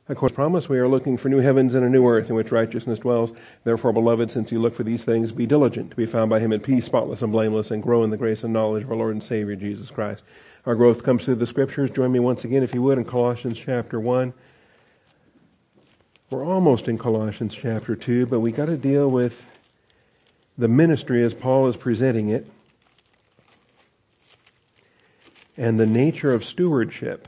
According to promise, we are looking for new heavens and a new earth in which righteousness dwells. Therefore, beloved, since you look for these things, be diligent to be found by him in peace, spotless and blameless, and grow in the grace and knowledge of our Lord and Savior, Jesus Christ. Our growth comes through the Scriptures. Join me once again, if you would, in Colossians chapter 1. We're almost in Colossians chapter 2, but we got to deal with the ministry as Paul is presenting it and the nature of stewardship.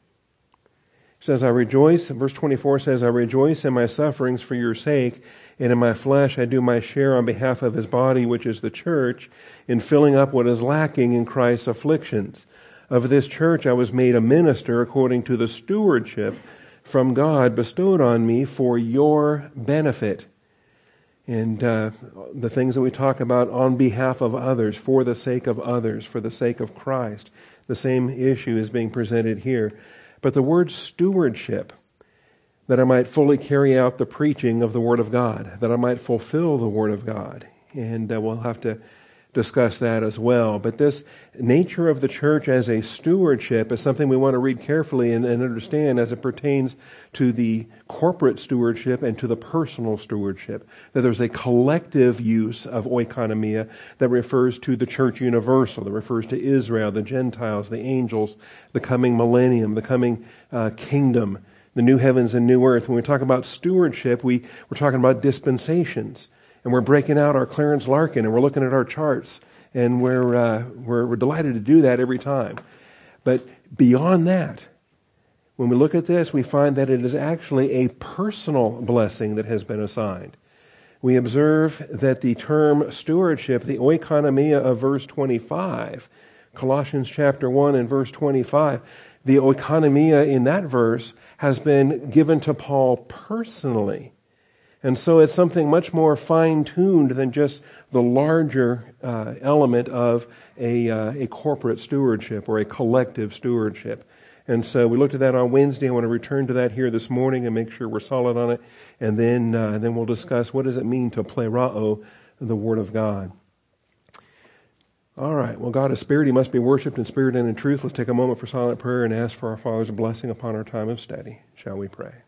It says, I rejoice, verse 24 says, I rejoice in my sufferings for your sake, and in my flesh I do my share on behalf of his body, which is the church, in filling up what is lacking in Christ's afflictions. Of this church I was made a minister according to the stewardship from God bestowed on me for your benefit. And the things that we talk about on behalf of others, for the sake of others, for the sake of Christ. The same issue is being presented here. But the word stewardship, that I might fully carry out the preaching of the Word of God, that I might fulfill the Word of God. And we'll have to discuss that as well. But this nature of the church as a stewardship is something we want to read carefully and understand as it pertains to the corporate stewardship and to the personal stewardship. That there's a collective use of oikonomia that refers to the church universal, that refers to Israel, the Gentiles, the angels, the coming millennium, the coming kingdom, the new heavens and new earth. When we talk about stewardship, we're talking about dispensations. And we're breaking out our Clarence Larkin, and we're looking at our charts, and we're delighted to do that every time. But beyond that, when we look at this, we find that it is actually a personal blessing that has been assigned. We observe that the term stewardship, the oikonomia of verse 25, Colossians chapter 1 and verse 25, the oikonomia in that verse has been given to Paul personally. And so it's something much more fine-tuned than just the larger element of a corporate stewardship or a collective stewardship. And so we looked at that on Wednesday. I want to return to that here this morning and make sure we're solid on it. And then we'll discuss what does it mean to plerao, the Word of God. All right. Well, God is spirit. He must be worshipped in spirit and in truth. Let's take a moment for silent prayer and ask for our Father's blessing upon our time of study. Shall we pray?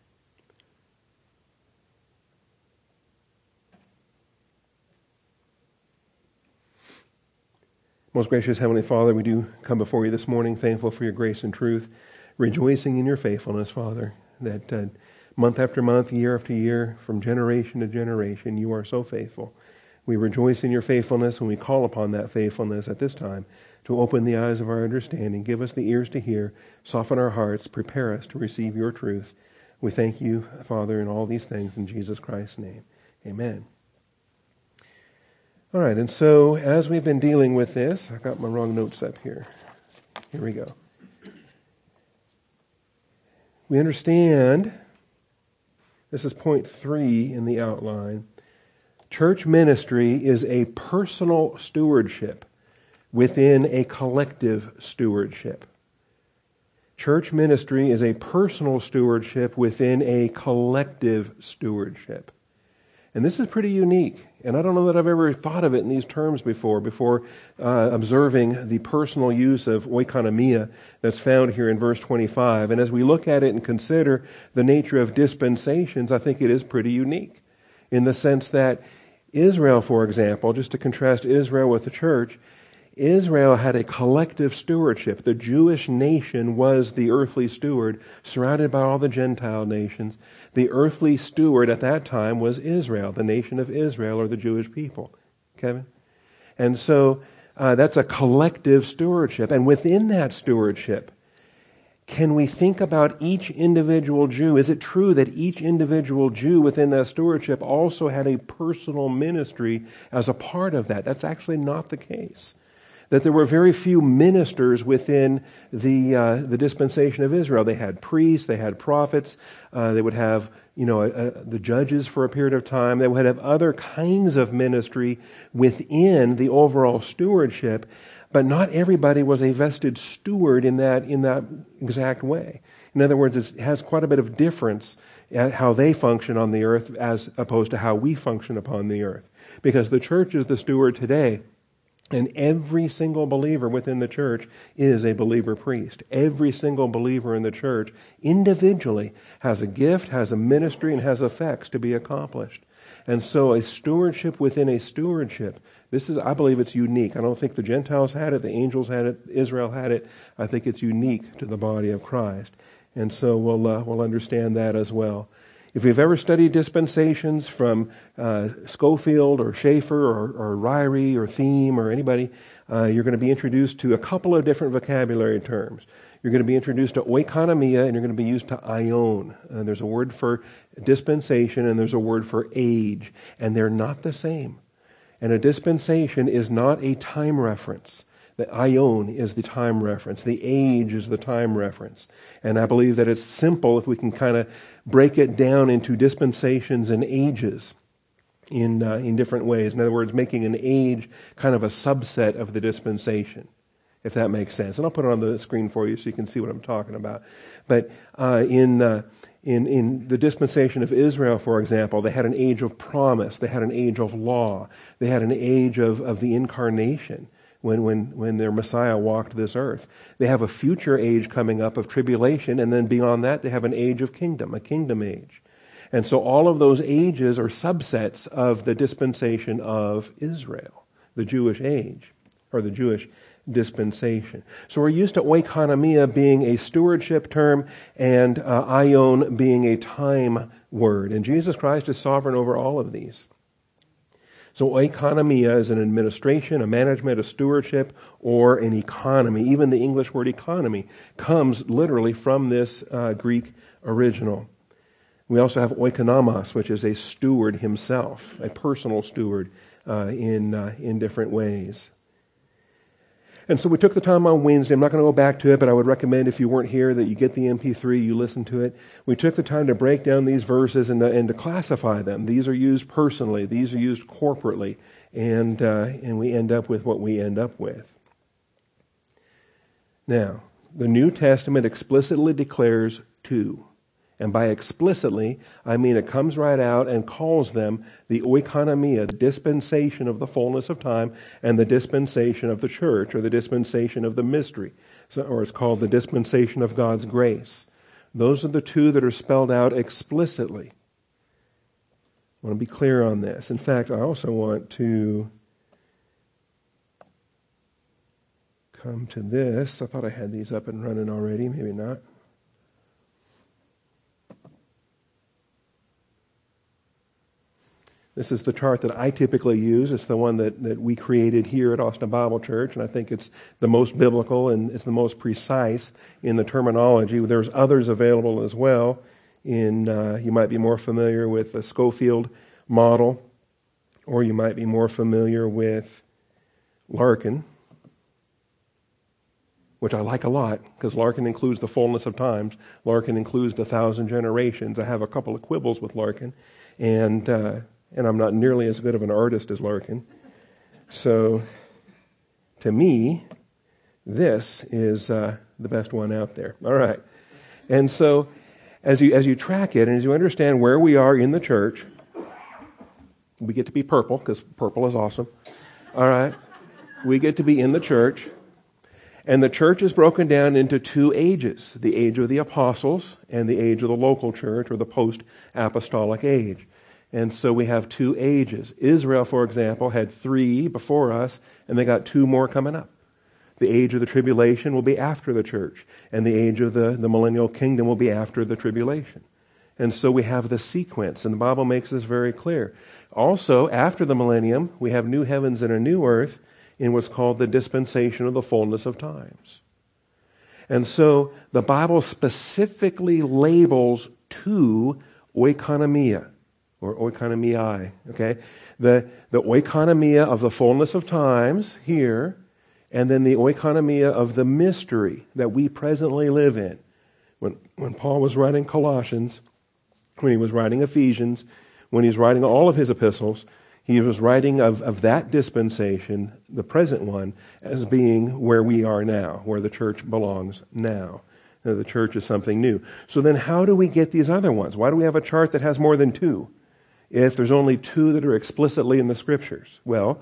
Most gracious Heavenly Father, we do come before you this morning, thankful for your grace and truth, rejoicing in your faithfulness, Father, that month after month, year after year, from generation to generation, you are so faithful. We rejoice in your faithfulness, and we call upon that faithfulness at this time to open the eyes of our understanding, give us the ears to hear, soften our hearts, prepare us to receive your truth. We thank you, Father, in all these things in Jesus Christ's name. Amen. All right, and so as we've been dealing with this, I've got my wrong notes up here. Here we go. We understand, this is point 3 in the outline, church ministry is a personal stewardship within a collective stewardship. Church ministry is a personal stewardship within a collective stewardship. And this is pretty unique. And I don't know that I've ever thought of it in these terms before observing the personal use of oikonomia that's found here in verse 25. And as we look at it and consider the nature of dispensations, I think it is pretty unique in the sense that Israel, for example, just to contrast Israel with the church, Israel had a collective stewardship. The Jewish nation was the earthly steward, surrounded by all the Gentile nations. The earthly steward at that time was Israel, the nation of Israel, or the Jewish people. Kevin? And so that's a collective stewardship. And within that stewardship, can we think about each individual Jew? Is it true that each individual Jew within that stewardship also had a personal ministry as a part of that? That's actually not the case. That there were very few ministers within the dispensation of Israel. They had priests, they had prophets, they would have the judges for a period of time. They would have other kinds of ministry within the overall stewardship, but not everybody was a vested steward in that exact way. In other words, it has quite a bit of difference at how they function on the earth as opposed to how we function upon the earth. Because the church is the steward today. And every single believer within the church is a believer priest. Every single believer in the church individually has a gift, has a ministry, and has effects to be accomplished. And so a stewardship within a stewardship, I believe it's unique. I don't think the Gentiles had it, the angels had it, Israel had it. I think it's unique to the body of Christ. And so we'll understand that as well. If you've ever studied dispensations from Schofield or Schaeffer or Ryrie or Thiem or anybody, you're going to be introduced to a couple of different vocabulary terms. You're going to be introduced to oikonomia, and you're going to be used to aion. There's a word for dispensation, and there's a word for age, and they're not the same. And a dispensation is not a time reference. The aion is the time reference. The age is the time reference. And I believe that it's simple if we can kind of break it down into dispensations and ages in different ways. In other words, making an age kind of a subset of the dispensation, if that makes sense. And I'll put it on the screen for you so you can see what I'm talking about. But in the dispensation of Israel, for example, they had an age of promise. They had an age of law. They had an age of the incarnation. When their Messiah walked this earth. They have a future age coming up of tribulation, and then beyond that they have an age of kingdom, a kingdom age. And so all of those ages are subsets of the dispensation of Israel, the Jewish age, or the Jewish dispensation. So we're used to oikonomia being a stewardship term and aion being a time word. And Jesus Christ is sovereign over all of these. So oikonomia is an administration, a management, a stewardship, or an economy. Even the English word economy comes literally from this Greek original. We also have oikonomos, which is a steward himself, a personal steward in different ways. And so we took the time on Wednesday. I'm not going to go back to it, but I would recommend if you weren't here that you get the MP3, you listen to it. We took the time to break down these verses and to classify them. These are used personally. These are used corporately. And we end up with what we end up with. Now, the New Testament explicitly declares two. And by explicitly, I mean it comes right out and calls them the oikonomia, the dispensation of the fullness of time, and the dispensation of the church, or the dispensation of the mystery, or it's called the dispensation of God's grace. Those are the two that are spelled out explicitly. I want to be clear on this. In fact, I also want to come to this. I thought I had these up and running already, maybe not. This is the chart that I typically use. It's the one that we created here at Austin Bible Church, and I think it's the most biblical and it's the most precise in the terminology. There's others available as well. You might be more familiar with the Schofield model, or you might be more familiar with Larkin, which I like a lot, because Larkin includes the fullness of times. Larkin includes the 1,000 generations. I have a couple of quibbles with Larkin, and I'm not nearly as good of an artist as Larkin. So, to me, this is the best one out there. All right. And so, as you track it, and as you understand where we are in the church, we get to be purple, because purple is awesome. All right. We get to be in the church. And the church is broken down into two ages, the age of the apostles and the age of the local church, or the post-apostolic age. And so we have two ages. Israel, for example, had 3 before us, and they got 2 more coming up. The age of the tribulation will be after the church, and the age of the millennial kingdom will be after the tribulation. And so we have the sequence, and the Bible makes this very clear. Also, after the millennium, we have new heavens and a new earth in what's called the dispensation of the fullness of times. And so the Bible specifically labels 2 oikonomia, or oikonomiai, okay? The oikonomia of the fullness of times here, and then the oikonomia of the mystery that we presently live in. When Paul was writing Colossians, when he was writing Ephesians, when he's writing all of his epistles, he was writing of that dispensation, the present one, as being where we are now, where the church belongs now. The church is something new. So then how do we get these other ones? Why do we have a chart that has more than 2? If there's only 2 that are explicitly in the Scriptures? Well,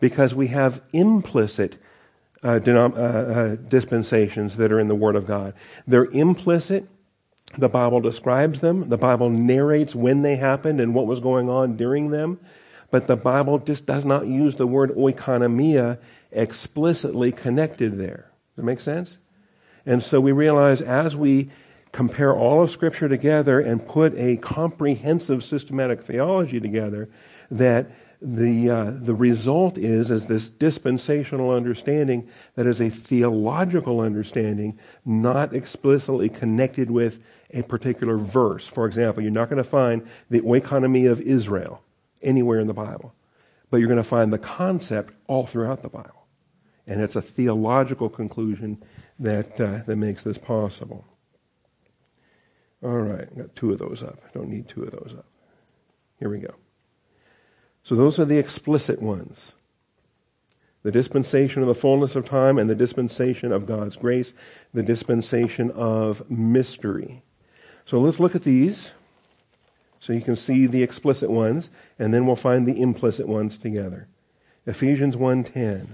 because we have implicit dispensations that are in the Word of God. They're implicit. The Bible describes them. The Bible narrates when they happened and what was going on during them. But the Bible just does not use the word oikonomia explicitly connected there. Does that make sense? And so we realize as we compare all of Scripture together and put a comprehensive systematic theology together, that the result is this dispensational understanding that is a theological understanding, not explicitly connected with a particular verse. For example, you're not going to find the oikonomia of Israel anywhere in the Bible, but you're going to find the concept all throughout the Bible. And it's a theological conclusion that makes this possible. All right, I got 2 of those up. I don't need 2 of those up. Here we go. So those are the explicit ones. The dispensation of the fullness of time and the dispensation of God's grace, the dispensation of mystery. So let's look at these so you can see the explicit ones, and then we'll find the implicit ones together. Ephesians 1:10.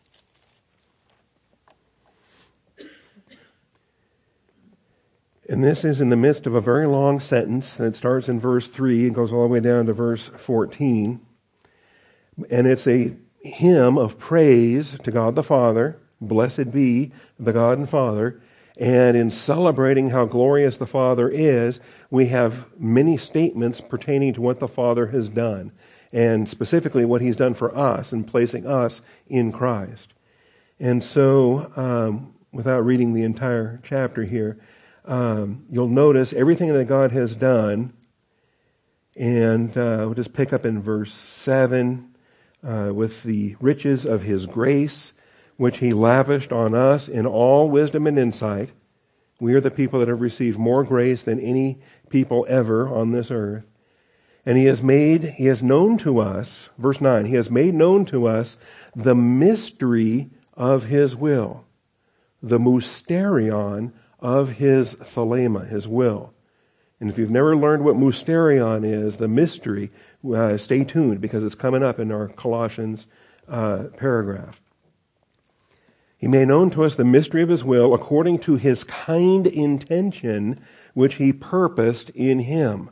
And this is in the midst of a very long sentence, and it starts in verse 3 and goes all the way down to verse 14. And it's a hymn of praise to God the Father. Blessed be the God and Father. And in celebrating how glorious the Father is, we have many statements pertaining to what the Father has done, and specifically what He's done for us in placing us in Christ. And so, without reading the entire chapter here, you'll notice everything that God has done, and we'll just pick up in verse 7, with the riches of His grace, which He lavished on us in all wisdom and insight. We are the people that have received more grace than any people ever on this earth. And He has known to us, verse 9, He has made known to us the mystery of His will, the mysterion of His thelema, His will. And if you've never learned what mysterion is, the mystery, stay tuned because it's coming up in our Colossians paragraph. He made known to us the mystery of His will according to His kind intention, which He purposed in Him.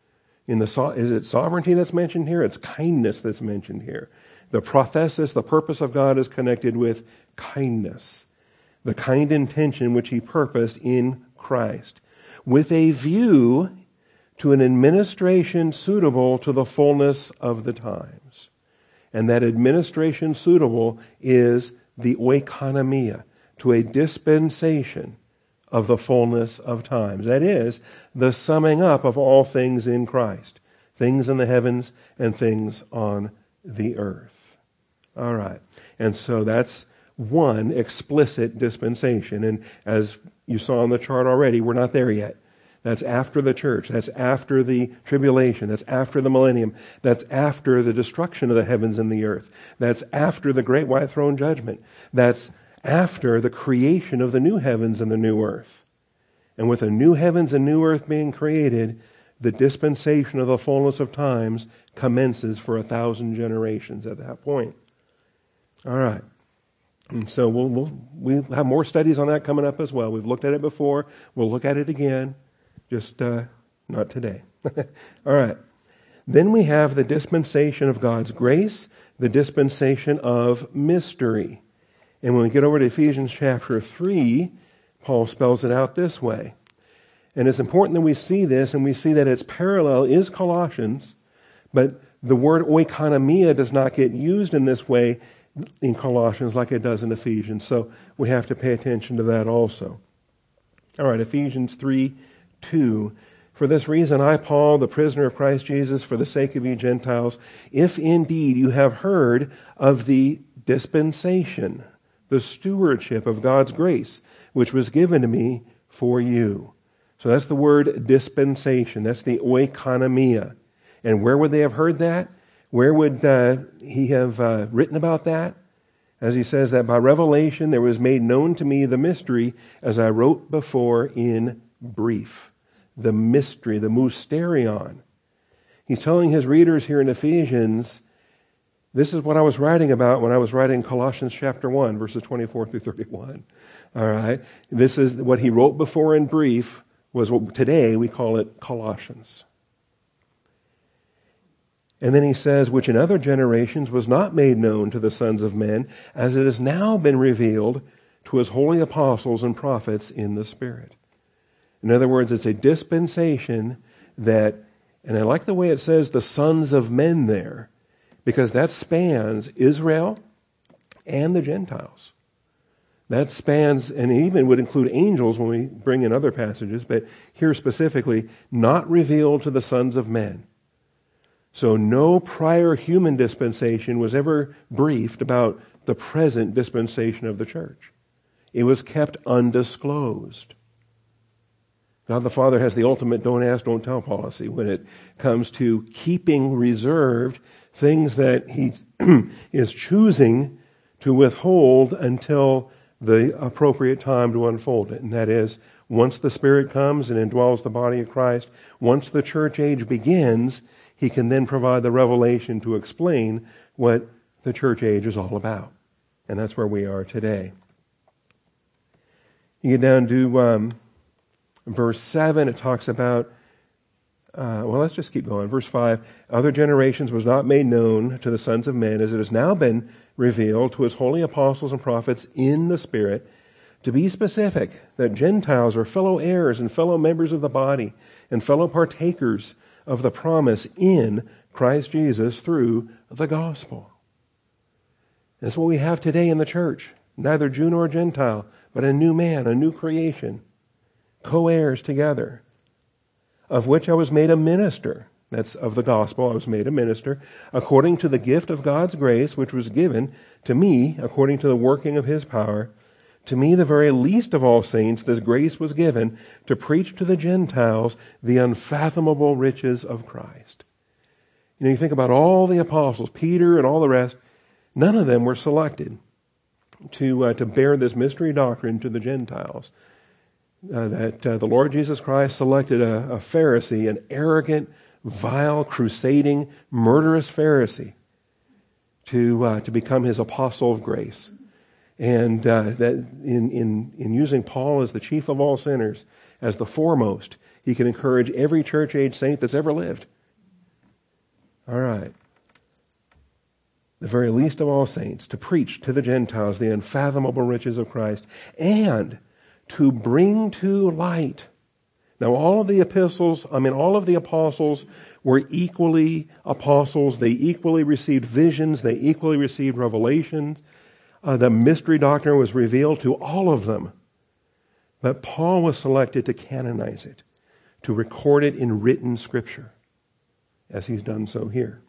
Is it sovereignty that's mentioned here? It's kindness that's mentioned here. The prothesis, the purpose of God, is connected with kindness. The kind intention which He purposed in Christ, with a view to an administration suitable to the fullness of the times. And that administration suitable is the oikonomia, to a dispensation of the fullness of times. That is, the summing up of all things in Christ, things in the heavens and things on the earth. All right. And so that's one explicit dispensation. And as you saw on the chart already, we're not there yet. That's after the church. That's after the tribulation. That's after the millennium. That's after the destruction of the heavens and the earth. That's after the great white throne judgment. That's after the creation of the new heavens and the new earth. And with the new heavens and new earth being created, the dispensation of the fullness of times commences for 1,000 generations at that point. All right. And so we'll have more studies on that coming up as well. We've looked at it before. We'll look at it again. Just not today. All right. Then we have the dispensation of God's grace, the dispensation of mystery. And when we get over to Ephesians chapter 3, Paul spells it out this way. And it's important that we see this, and we see that its parallel is Colossians, but the word oikonomia does not get used in this way in Colossians like it does in Ephesians. So we have to pay attention to that also. All right, Ephesians 3:2. For this reason, I, Paul, the prisoner of Christ Jesus, for the sake of you Gentiles, if indeed you have heard of the dispensation, the stewardship of God's grace, which was given to me for you. So that's the word dispensation. That's the oikonomia. And where would they have heard that? Where would he have written about that? As he says that by revelation there was made known to me the mystery, as I wrote before in brief. The mystery, the mysterion. He's telling his readers here in Ephesians, This is what I was writing about when I was writing Colossians chapter 1, verses 24 through 31. All right? This is what he wrote before in brief, was what today we call it Colossians. And then he says, which in other generations was not made known to the sons of men, as it has now been revealed to his holy apostles and prophets in the Spirit. In other words, it's a dispensation that, and I like the way it says the sons of men there, because that spans Israel and the Gentiles. That spans, and it even would include angels when we bring in other passages, but here specifically, not revealed to the sons of men. So no prior human dispensation was ever briefed about the present dispensation of the church. It was kept undisclosed. God the Father has the ultimate don't ask, don't tell policy when it comes to keeping reserved things that he is choosing to withhold until the appropriate time to unfold it. And that is, once the Spirit comes and indwells the body of Christ, once the church age begins, he can then provide the revelation to explain what the church age is all about. And that's where we are today. You get down to verse 7, it talks about, let's just keep going. Verse 5, other generations was not made known to the sons of men, as it has now been revealed to his holy apostles and prophets in the Spirit. To be specific, that Gentiles are fellow heirs and fellow members of the body and fellow partakers of the promise in Christ Jesus through the gospel. That's what we have today in the church. Neither Jew nor Gentile, but a new man, a new creation. Co-heirs together. Of which I was made a minister. That's of the gospel. I was made a minister. According to the gift of God's grace, which was given to me, according to the working of his power. To me, the very least of all saints, this grace was given to preach to the Gentiles the unfathomable riches of Christ. You know, you think about all the apostles, Peter and all the rest, none of them were selected to bear this mystery doctrine to the Gentiles. The Lord Jesus Christ selected a Pharisee, an arrogant, vile, crusading, murderous Pharisee, to become his apostle of grace. And that in using Paul as the chief of all sinners, as the foremost, he can encourage every church-age saint that's ever lived. All right. The very least of all saints, to preach to the Gentiles the unfathomable riches of Christ, and to bring to light. Now, all of the apostles were equally apostles. They equally received visions. They equally received revelations. The mystery doctrine was revealed to all of them. But Paul was selected to canonize it, to record it in written scripture, as he's done so here.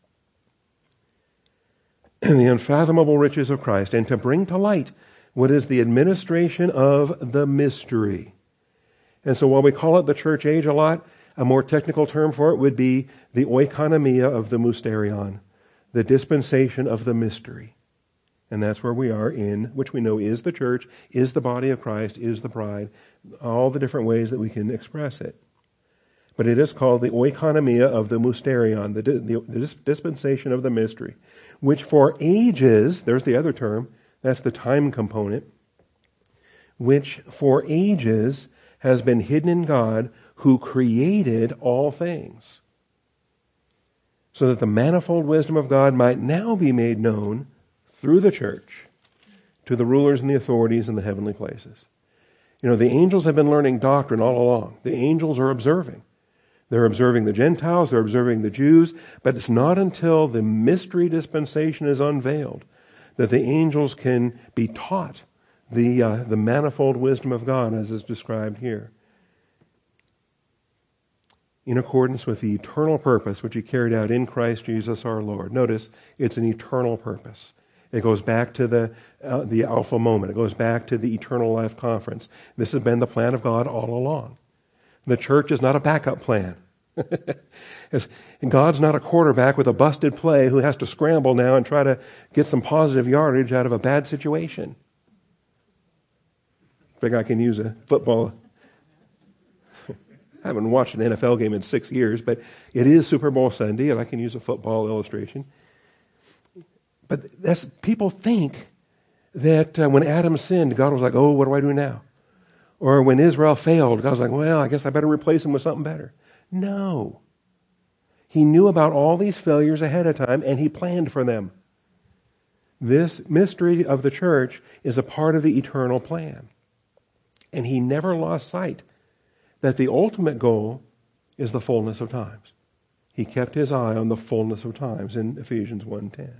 The unfathomable riches of Christ, and to bring to light what is the administration of the mystery. And so while we call it the church age a lot, a more technical term for it would be the oikonomia of the mysterion, the dispensation of the mystery. And that's where we are in, which we know is the church, is the body of Christ, is the bride, all the different ways that we can express it. But it is called the oikonomia of the mysterion, the dispensation of the mystery, which for ages, there's the other term, that's the time component, which for ages has been hidden in God who created all things, so that the manifold wisdom of God might now be made known through the church to the rulers and the authorities in the heavenly places. You know, the angels have been learning doctrine all along. The angels are observing. They're observing the Gentiles, they're observing the Jews, but it's not until the mystery dispensation is unveiled that the angels can be taught the manifold wisdom of God as is described here, in accordance with the eternal purpose which he carried out in Christ Jesus our Lord. Notice, it's an eternal purpose. It goes back to the Alpha moment. It goes back to the Eternal Life Conference. This has been the plan of God all along. The church is not a backup plan. And God's not a quarterback with a busted play who has to scramble now and try to get some positive yardage out of a bad situation. I think I can use a football. I haven't watched an NFL game in 6 years, but it is Super Bowl Sunday, and I can use a football illustration. But people think that when Adam sinned, God was like, oh, what do I do now? Or when Israel failed, God was like, well, I guess I better replace him with something better. No. He knew about all these failures ahead of time, and he planned for them. This mystery of the church is a part of the eternal plan. And he never lost sight that the ultimate goal is the fullness of times. He kept his eye on the fullness of times in Ephesians 1:10.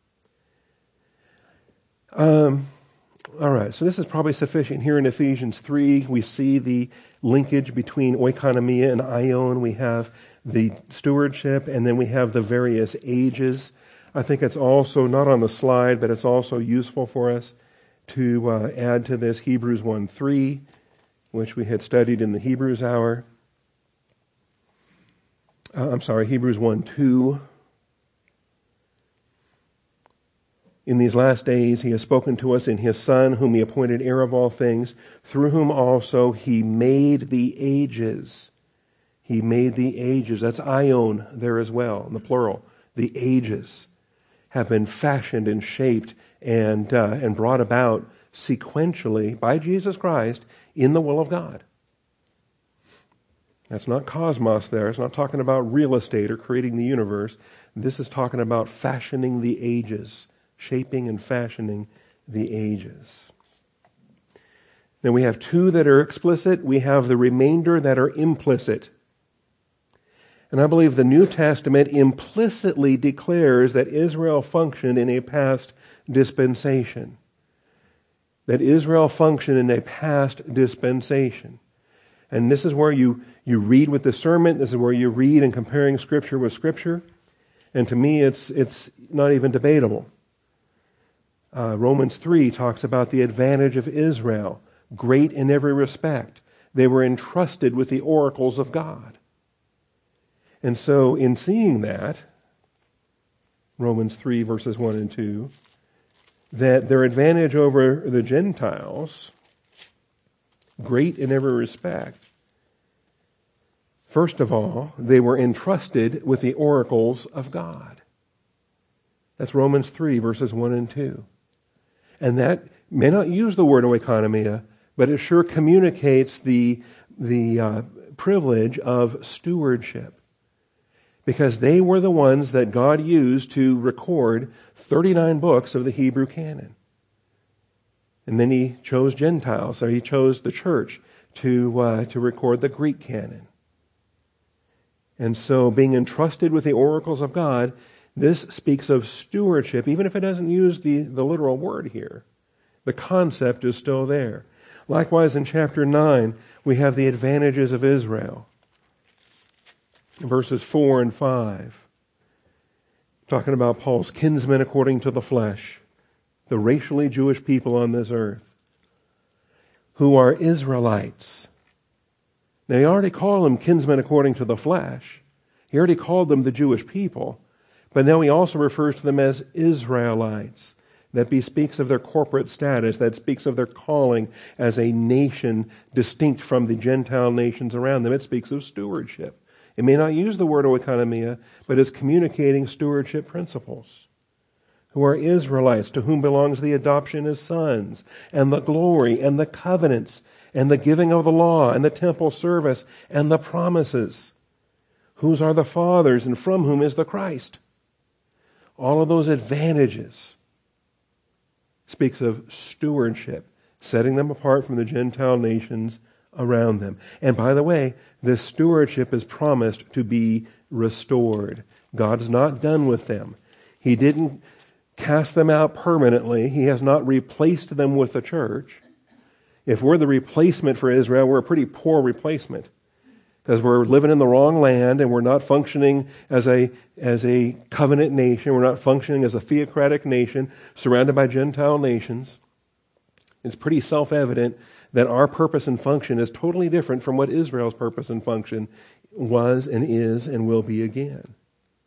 All right, so this is probably sufficient. Here in Ephesians 3, we see the linkage between oikonomia and aion. We have the stewardship, and then we have the various ages. I think it's also, not on the slide, but it's also useful for us to add to this Hebrews 1:3, which we had studied in the Hebrews hour. Hebrews 1:2. In these last days he has spoken to us in his Son, whom he appointed heir of all things, through whom also he made the ages. He made the ages. That's aion there as well, in the plural. The ages have been fashioned and shaped and brought about sequentially by Jesus Christ in the will of God. That's not cosmos there. It's not talking about real estate or creating the universe. This is talking about fashioning the ages, shaping and fashioning the ages. Now we have two that are explicit. We have the remainder that are implicit. And I believe the New Testament implicitly declares that Israel functioned in a past dispensation. That Israel functioned in a past dispensation. And this is where you read with discernment. This is where you read in comparing Scripture with Scripture. And to me, it's not even debatable. Romans 3 talks about the advantage of Israel, great in every respect. They were entrusted with the oracles of God. And so in seeing that, Romans 3 verses 1 and 2, that their advantage over the Gentiles, great in every respect, first of all, they were entrusted with the oracles of God. That's Romans 3 verses 1 and 2. And that may not use the word oikonomia, but it sure communicates the privilege of stewardship. Because they were the ones that God used to record 39 books of the Hebrew canon. And then he chose Gentiles, or he chose the church to record the Greek canon. And so being entrusted with the oracles of God, this speaks of stewardship, even if it doesn't use the literal word here. The concept is still there. Likewise, in chapter 9, we have the advantages of Israel. Verses 4 and 5. Talking about Paul's kinsmen according to the flesh, the racially Jewish people on this earth, who are Israelites. Now, he already called them kinsmen according to the flesh. He already called them the Jewish people. But now he also refers to them as Israelites. That speaks of their corporate status. That speaks of their calling as a nation distinct from the Gentile nations around them. It speaks of stewardship. It may not use the word oikonomia, but it's communicating stewardship principles. Who are Israelites, to whom belongs the adoption as sons, and the glory, and the covenants, and the giving of the law, and the temple service, and the promises. Whose are the fathers, and from whom is the Christ. All of those advantages speaks of stewardship, setting them apart from the Gentile nations around them. And by the way, this stewardship is promised to be restored. God's not done with them. He didn't cast them out permanently. He has not replaced them with the church. If we're the replacement for Israel, we're a pretty poor replacement. Because we're living in the wrong land and we're not functioning as a covenant nation. We're not functioning as a theocratic nation surrounded by Gentile nations. It's pretty self-evident that our purpose and function is totally different from what Israel's purpose and function was and is and will be again.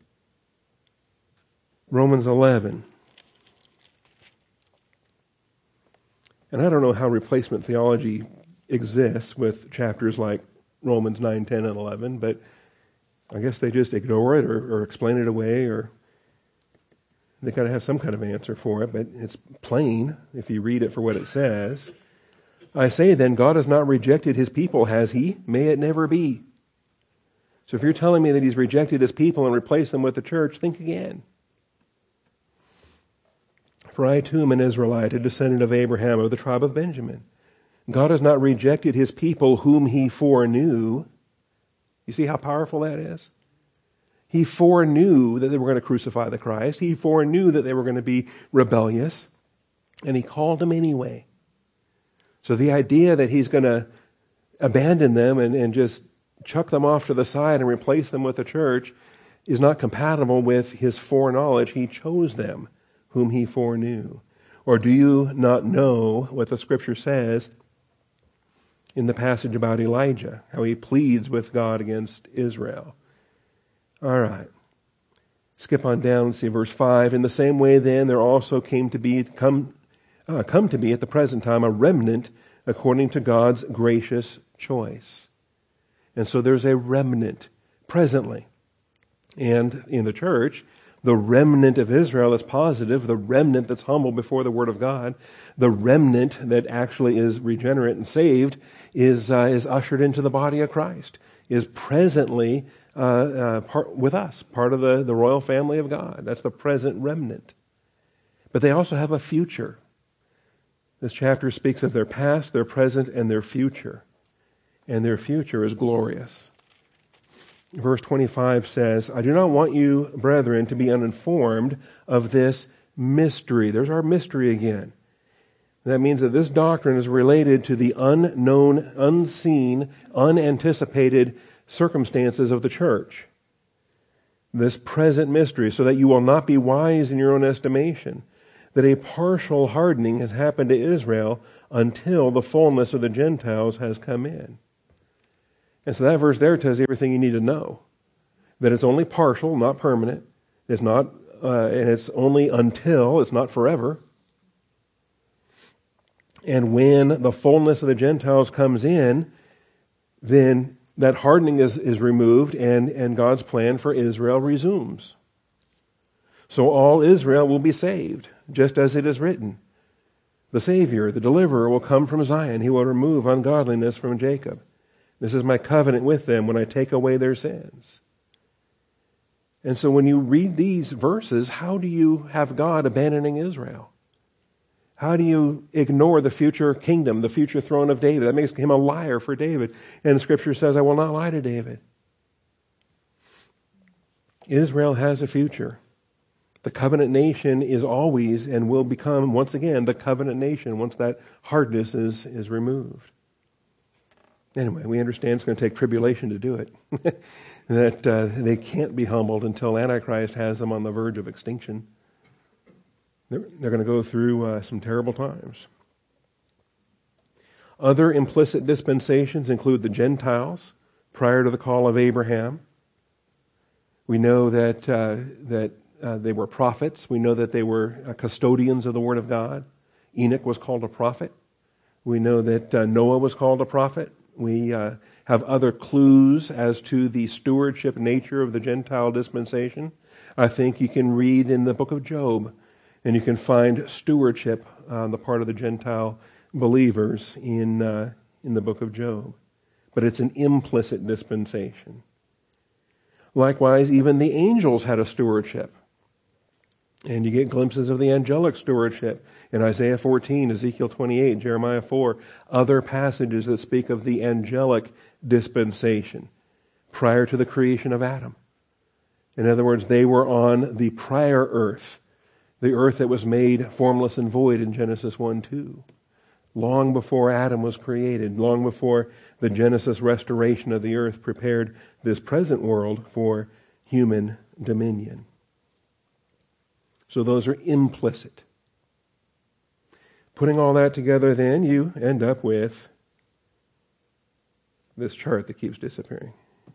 Romans 11. And I don't know how replacement theology exists with chapters like Romans 9, 10, and 11, but I guess they just ignore it or explain it away. They've got to have some kind of answer for it, but it's plain if you read it for what it says. I say then, God has not rejected his people, has he? May it never be. So if you're telling me that he's rejected his people and replaced them with the church, think again. For I too am an Israelite, a descendant of Abraham, of the tribe of Benjamin. God has not rejected his people whom he foreknew. You see how powerful that is? He foreknew that they were going to crucify the Christ. He foreknew that they were going to be rebellious. And he called them anyway. So the idea that he's going to abandon them and just chuck them off to the side and replace them with the church is not compatible with his foreknowledge. He chose them whom he foreknew. Or do you not know what the scripture says in the passage about Elijah, how he pleads with God against Israel? All right. Skip on down and see verse 5. In the same way then there also come to be at the present time a remnant according to God's gracious choice. And so there's a remnant presently. And in the church, the remnant of Israel is positive, the remnant that's humble before the Word of God, the remnant that actually is regenerate and saved is ushered into the body of Christ, is presently with us, part of the royal family of God. That's the present remnant. But they also have a future. This chapter speaks of their past, their present, and their future. And their future is glorious. Verse 25 says, I do not want you, brethren, to be uninformed of this mystery. There's our mystery again. That means that this doctrine is related to the unknown, unseen, unanticipated circumstances of the church. This present mystery, so that you will not be wise in your own estimation, that a partial hardening has happened to Israel until the fullness of the Gentiles has come in. And so that verse there tells you everything you need to know. That it's only partial, not permanent. It's not, and it's only until, it's not forever. And when the fullness of the Gentiles comes in, then that hardening is removed and God's plan for Israel resumes. So all Israel will be saved, just as it is written. The Savior, the Deliverer, will come from Zion. He will remove ungodliness from Jacob. This is my covenant with them when I take away their sins. And so when you read these verses, how do you have God abandoning Israel? How do you ignore the future kingdom, the future throne of David? That makes him a liar for David. And the scripture says, I will not lie to David. Israel has a future. The covenant nation is always and will become, once again, the covenant nation once that hardness is removed. Anyway, we understand it's going to take tribulation to do it. That they can't be humbled until Antichrist has them on the verge of extinction. They're going to go through some terrible times. Other implicit dispensations include the Gentiles prior to the call of Abraham. We know that they were prophets. We know that they were custodians of the Word of God. Enoch was called a prophet. We know that Noah was called a prophet. We have other clues as to the stewardship nature of the Gentile dispensation. I think you can read in the book of Job, and you can find stewardship on the part of the Gentile believers in the book of Job. But it's an implicit dispensation. Likewise, even the angels had a stewardship. And you get glimpses of the angelic stewardship in Isaiah 14, Ezekiel 28, Jeremiah 4, other passages that speak of the angelic dispensation prior to the creation of Adam. In other words, they were on the prior earth, the earth that was made formless and void in Genesis 1:2, long before Adam was created, long before the Genesis restoration of the earth prepared this present world for human dominion. So those are implicit. Putting all that together, then, you end up with this chart that keeps disappearing.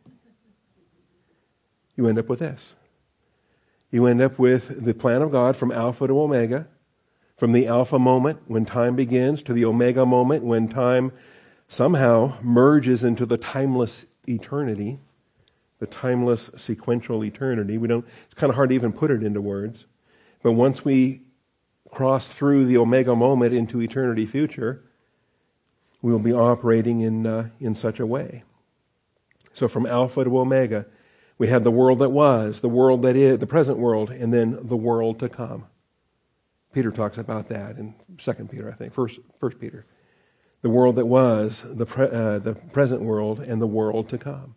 You end up with this. You end up with the plan of God from Alpha to Omega, from the Alpha moment when time begins to the Omega moment when time somehow merges into the timeless eternity, the timeless sequential eternity. It's kind of hard to even put it into words. But once we cross through the omega moment into eternity future, we will be operating in such a way. So from Alpha to Omega, we have the world that was, the world that is, the present world, and then the world to come. Peter talks about that in 2 Peter, I think, First Peter. The world that was, the present world, and the world to come.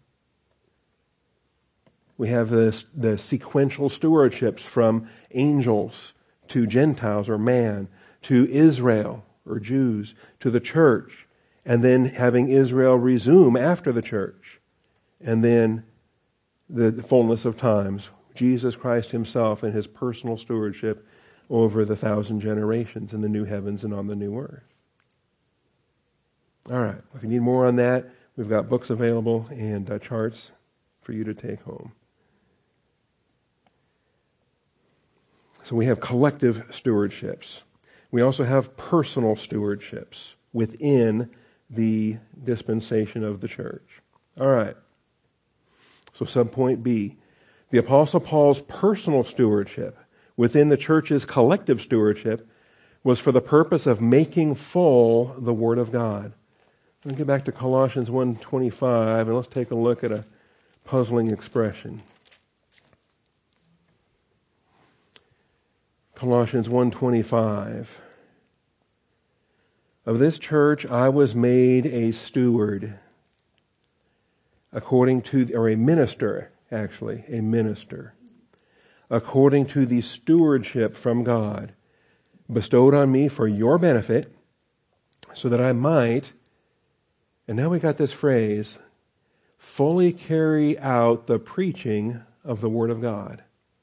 We have the sequential stewardships from angels to Gentiles or man, to Israel or Jews, to the church, and then having Israel resume after the church. And then the fullness of times, Jesus Christ himself and his personal stewardship over the 1,000 generations in the new heavens and on the new earth. All right, if you need more on that, we've got books available and charts for you to take home. So we have collective stewardships. We also have personal stewardships within the dispensation of the church. All right. So subpoint B, the Apostle Paul's personal stewardship within the church's collective stewardship was for the purpose of making full the Word of God. Let's get back to Colossians 1:25 and let's take a look at a puzzling expression. Colossians 1:25. Of this church I was made a steward, according to, or a minister, actually, a minister, according to the stewardship from God, bestowed on me for your benefit, so that I might, and now we got this phrase, fully carry out the preaching of the Word of God.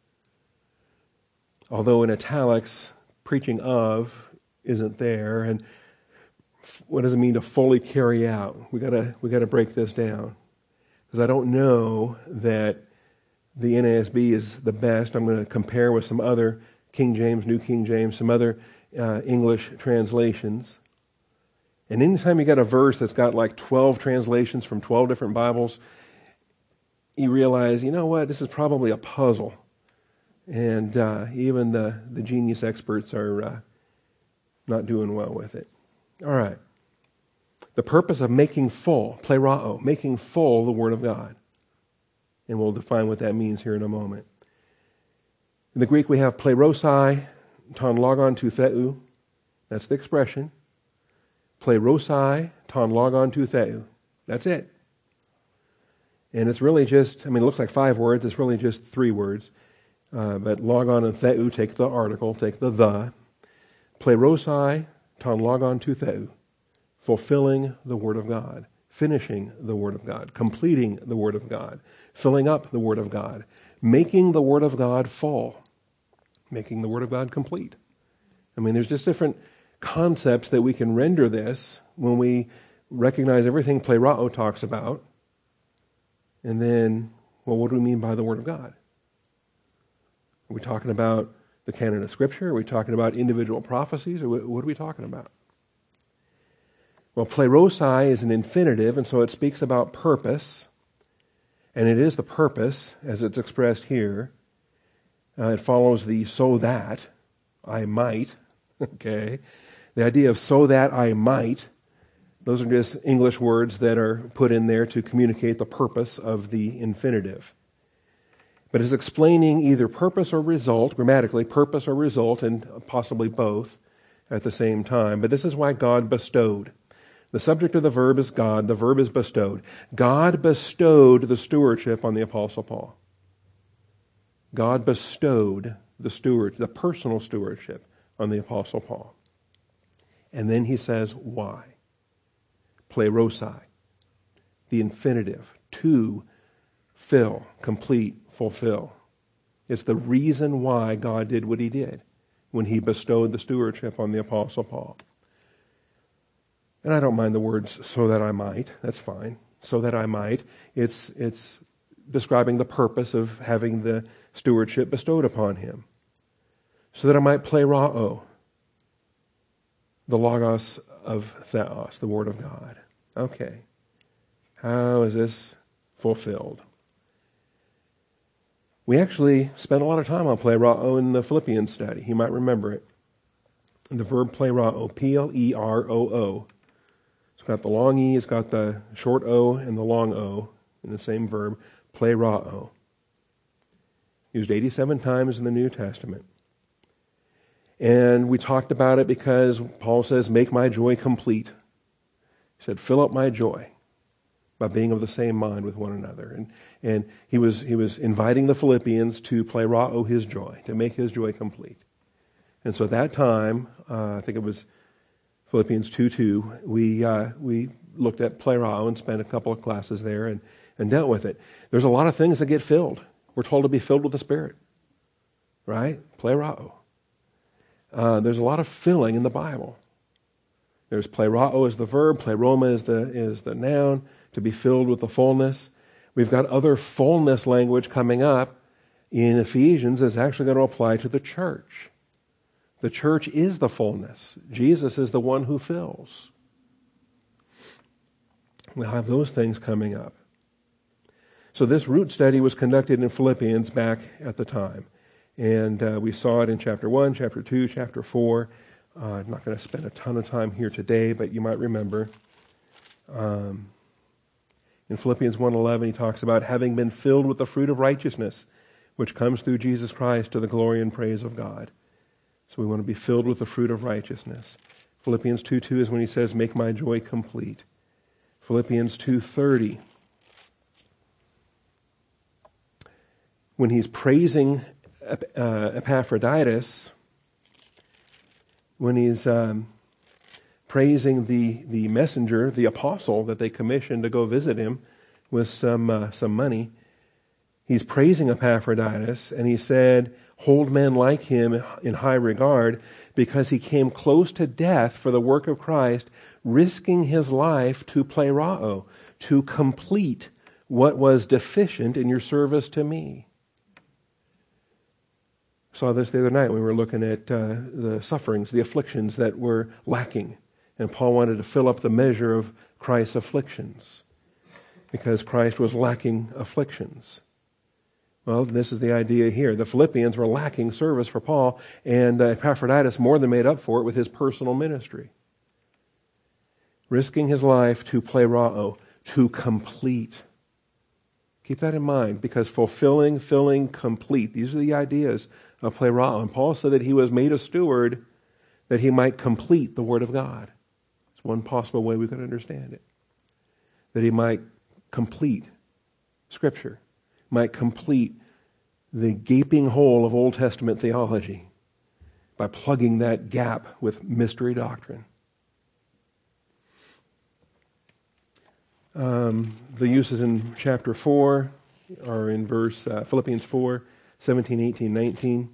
Although in italics, preaching of isn't there, and what does it mean to fully carry out? We gotta break this down, because I don't know that the NASB is the best. I'm going to compare with some other King James, New King James, some other English translations. And anytime you got a verse that's got like 12 translations from 12 different Bibles, you realize, you know what, this is probably a puzzle. And even the genius experts are not doing well with it. All right. The purpose of making full, plerao, making full the Word of God. And we'll define what that means here in a moment. In the Greek we have plerosai, ton logon to theou. That's the expression. Plerosai, ton logon to theou. That's it. And it's really just, it looks like 5 words. It's really just 3 words. But logon and theou take the article, take the. Plerosai, ton logon to theou. Fulfilling the Word of God. Finishing the Word of God. Completing the Word of God. Filling up the Word of God. Making the Word of God full. Making the Word of God complete. There's just different concepts that we can render this when we recognize everything plerao talks about. And then, well, what do we mean by the Word of God? Are we talking about the canon of Scripture? Are we talking about individual prophecies? Or what are we talking about? Well, plerosai is an infinitive, and so it speaks about purpose. And it is the purpose, as it's expressed here. It follows the so that I might. Okay? The idea of so that I might, those are just English words that are put in there to communicate the purpose of the infinitive. But it's explaining either purpose or result, grammatically, purpose or result, and possibly both at the same time. But this is why God bestowed. The subject of the verb is God. The verb is bestowed. God bestowed the stewardship on the Apostle Paul. God bestowed the personal stewardship on the Apostle Paul. And then he says, why? Plerosai. The infinitive. To fill, complete, fulfill. It's the reason why God did what he did when he bestowed the stewardship on the Apostle Paul. And I don't mind the words, so that I might. That's fine. So that I might. It's describing the purpose of having the stewardship bestowed upon him. So that I might plerao, the logos of theos, the Word of God. Okay. How is this fulfilled? We actually spent a lot of time on plerao in the Philippians study. You might remember it. The verb plerao, P-L-E-R-O-O. It's got the long E, it's got the short O and the long O in the same verb, plerao. Used 87 times in the New Testament. And we talked about it because Paul says, make my joy complete. He said, fill up my joy by being of the same mind with one another. And he was inviting the Philippians to plerao his joy, to make his joy complete. And so at that time, I think it was Philippians 2:2, we looked at plerao and spent a couple of classes there and dealt with it. There's a lot of things that get filled. We're told to be filled with the Spirit, right? Plerao. There's a lot of filling in the Bible. There's plerao as the verb, pleroma is the noun, to be filled with the fullness. We've got other fullness language coming up in Ephesians that's actually going to apply to the church. The church is the fullness. Jesus is the one who fills. We'll have those things coming up. So this root study was conducted in Philippians back at the time. And we saw it in chapter 1, chapter 2, chapter 4. I'm not going to spend a ton of time here today, but you might remember. In Philippians 1:11, he talks about having been filled with the fruit of righteousness, which comes through Jesus Christ to the glory and praise of God. So we want to be filled with the fruit of righteousness. Philippians 2:2 is when he says, make my joy complete. Philippians 2:30, when he's praising Epaphroditus, when he's praising the messenger, the apostle that they commissioned to go visit him with some money, he's praising Epaphroditus, and he said, hold men like him in high regard because he came close to death for the work of Christ, risking his life to plerao, to complete what was deficient in your service to me. Saw this the other night when we were looking at the sufferings, the afflictions that were lacking. And Paul wanted to fill up the measure of Christ's afflictions because Christ was lacking afflictions. Well, this is the idea here. The Philippians were lacking service for Paul, and Epaphroditus more than made up for it with his personal ministry. Risking his life to plerao, to complete. Keep that in mind, because fulfilling, filling, complete. These are the ideas of plerao. And Paul said that he was made a steward that he might complete the Word of God. It's one possible way we could understand it. That he might complete Scripture, might complete the gaping hole of Old Testament theology by plugging that gap with mystery doctrine. The uses in chapter 4 are in Philippians 4, 17, 18, 19.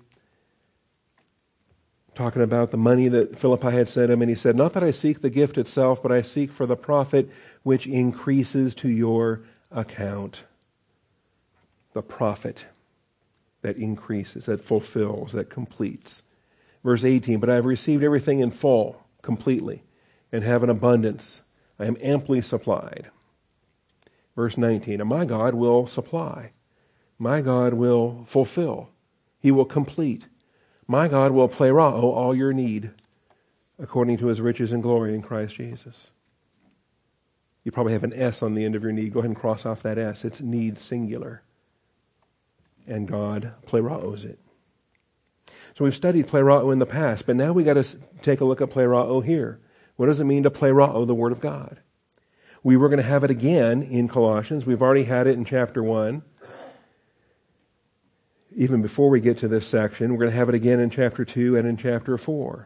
Talking about the money that Philippi had sent him, and he said, not that I seek the gift itself, but I seek for the profit which increases to your account. The profit that increases, that fulfills, that completes. Verse 18, but I have received everything in full, completely, and have an abundance. I am amply supplied. Verse 19, and my God will supply. My God will fulfill. He will complete. My God will plerao all your need according to his riches and glory in Christ Jesus. You probably have an S on the end of your need. Go ahead and cross off that S. It's need singular. And God pleraos it. So we've studied plerao in the past, but now we got to take a look at plerao here. What does it mean to plerao the Word of God? We were going to have it again in Colossians. We've already had it in chapter 1. Even before we get to this section, we're going to have it again in chapter 2 and in chapter 4.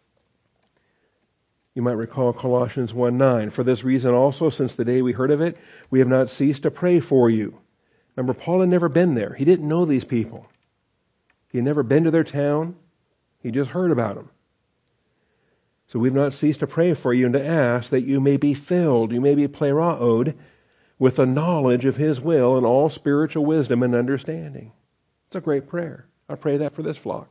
You might recall Colossians 1:9. For this reason also, since the day we heard of it, we have not ceased to pray for you. Remember, Paul had never been there. He didn't know these people. He had never been to their town. He just heard about them. So we've not ceased to pray for you and to ask that you may be filled, you may be pleraoed with the knowledge of his will and all spiritual wisdom and understanding. It's a great prayer. I pray that for this flock.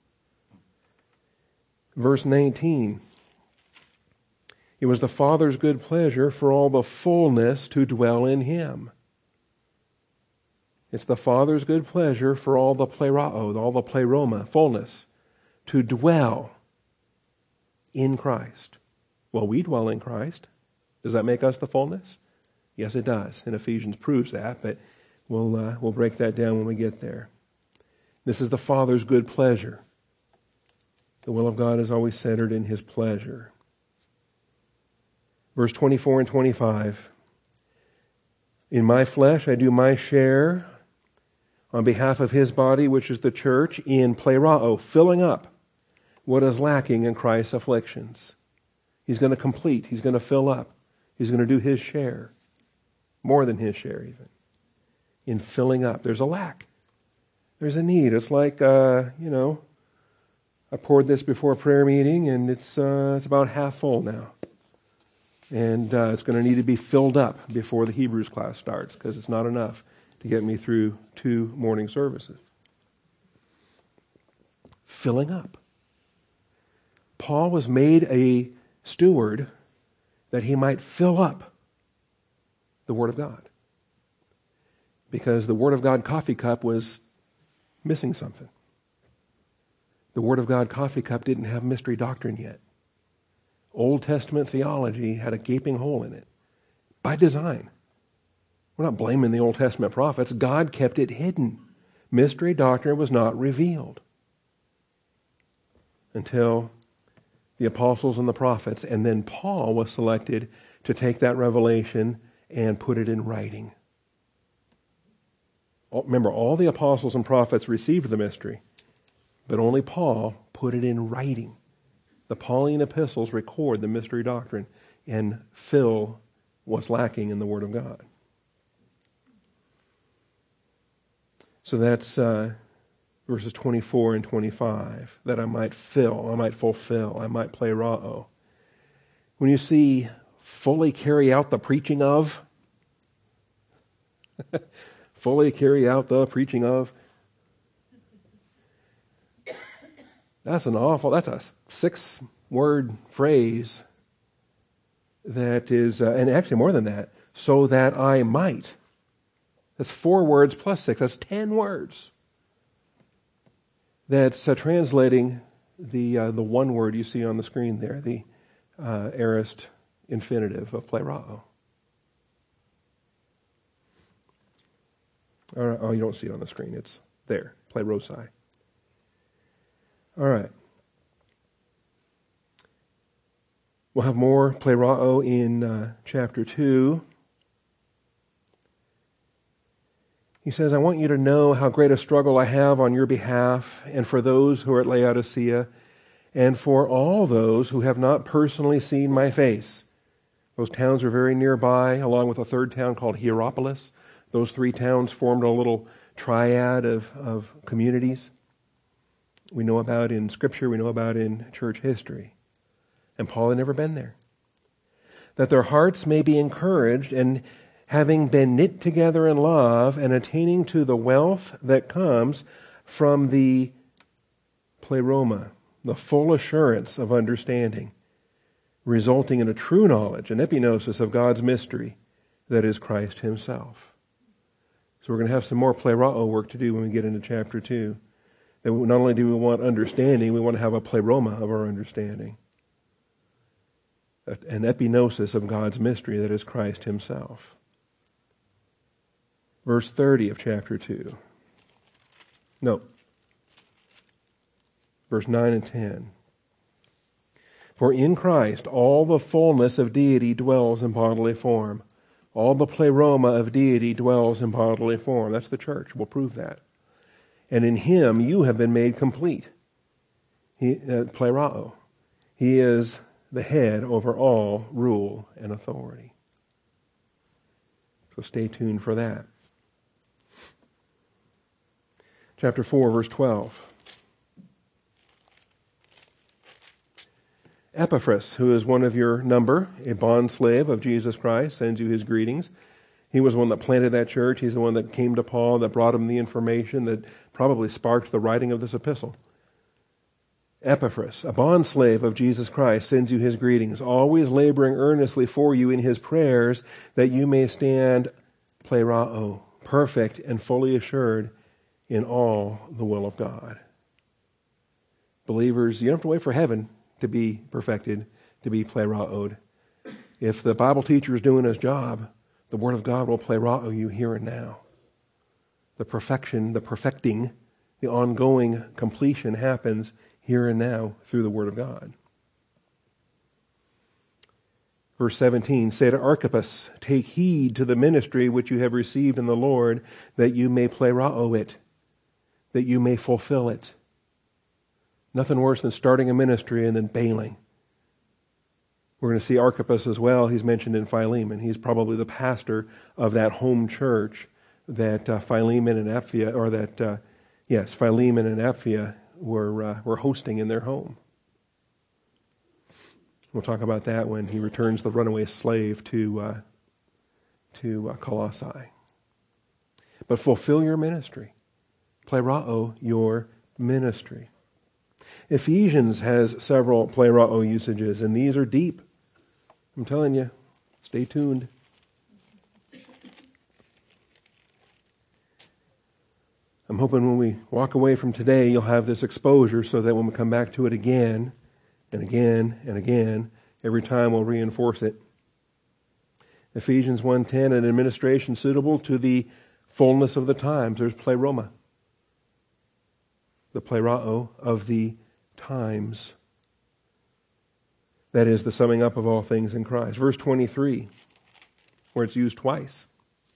Verse 19. It was the Father's good pleasure for all the fullness to dwell in him. It's the Father's good pleasure for all the plerao, all the pleroma, fullness, to dwell in Christ. Well, we dwell in Christ. Does that make us the fullness? Yes, it does. And Ephesians proves that, but we'll break that down when we get there. This is the Father's good pleasure. The will of God is always centered in His pleasure. Verse 24 and 25. In my flesh I do my share on behalf of His body, which is the church, in plerao, filling up what is lacking in Christ's afflictions. He's going to complete. He's going to fill up. He's going to do His share. More than His share even. In filling up. There's a lack. There's a need. It's like, I poured this before a prayer meeting, and it's about half full now. And it's going to need to be filled up before the Hebrews class starts, because it's not enough to get me through 2 morning services. Filling up. Paul was made a steward that he might fill up the Word of God. Because the Word of God coffee cup was missing something. The Word of God coffee cup didn't have mystery doctrine yet. Old Testament theology had a gaping hole in it. By design. We're not blaming the Old Testament prophets. God kept it hidden. Mystery doctrine was not revealed until the apostles and the prophets. And then Paul was selected to take that revelation and put it in writing. Remember, all the apostles and prophets received the mystery, but only Paul put it in writing. The Pauline epistles record the mystery doctrine and fill what's lacking in the Word of God. So that's verses 24 and 25, that I might fill, I might fulfill, I might plerao. When you see fully carry out the preaching of, fully carry out the preaching of, that's a 6-word phrase that is, and actually more than that, so that I might. That's 4 words plus 6. That's 10 words. That's translating the one word you see on the screen there, the aorist infinitive of plerao. Oh, you don't see it on the screen. It's there, plerosai. All right. We'll have more plerao in chapter 2. He says, I want you to know how great a struggle I have on your behalf and for those who are at Laodicea and for all those who have not personally seen my face. Those towns are very nearby, along with a third town called Hierapolis. Those 3 towns formed a little triad of communities we know about in Scripture, we know about in church history. And Paul had never been there. That their hearts may be encouraged, and having been knit together in love and attaining to the wealth that comes from the pleroma, the full assurance of understanding, resulting in a true knowledge, an epignosis of God's mystery, that is Christ Himself. So we're going to have some more plerao work to do when we get into chapter 2. That not only do we want understanding, we want to have a pleroma of our understanding. An epignosis of God's mystery, that is Christ Himself. Verse 30 of chapter 2. No. Verse 9 and 10. For in Christ all the fullness of deity dwells in bodily form. All the pleroma of deity dwells in bodily form. That's the church. We'll prove that. And in Him you have been made complete. Plerao. He is the head over all rule and authority. So stay tuned for that. Chapter 4, verse 12. Epaphras, who is one of your number, a bondslave of Jesus Christ, sends you his greetings. He was the one that planted that church. He's the one that came to Paul, that brought him the information that probably sparked the writing of this epistle. Epaphras, a bondslave of Jesus Christ, sends you his greetings, always laboring earnestly for you in his prayers, that you may stand plerao, perfect and fully assured in all the will of God. Believers, you don't have to wait for heaven to be perfected, to be plera'od. If the Bible teacher is doing his job, the Word of God will plera'o you here and now. The perfection, the perfecting, the ongoing completion happens here and now through the Word of God. Verse 17, say to Archippus, take heed to the ministry which you have received in the Lord, that you may plera'o it, that you may fulfill it. Nothing worse than starting a ministry and then bailing. We're going to see Archippus as well. He's mentioned in Philemon. He's probably the pastor of that home church that Philemon and Apphia, Philemon and Apphia were hosting in their home. We'll talk about that when he returns the runaway slave to Colossae. But fulfill your ministry. Plera'o your ministry. Ephesians has several plera'o usages, and these are deep. I'm telling you, stay tuned. I'm hoping when we walk away from today, you'll have this exposure so that when we come back to it again and again and again, every time we'll reinforce it. Ephesians 1:10, an administration suitable to the fullness of the times. There's pleroma. The plera'o of the times. That is the summing up of all things in Christ. Verse 23, where it's used twice.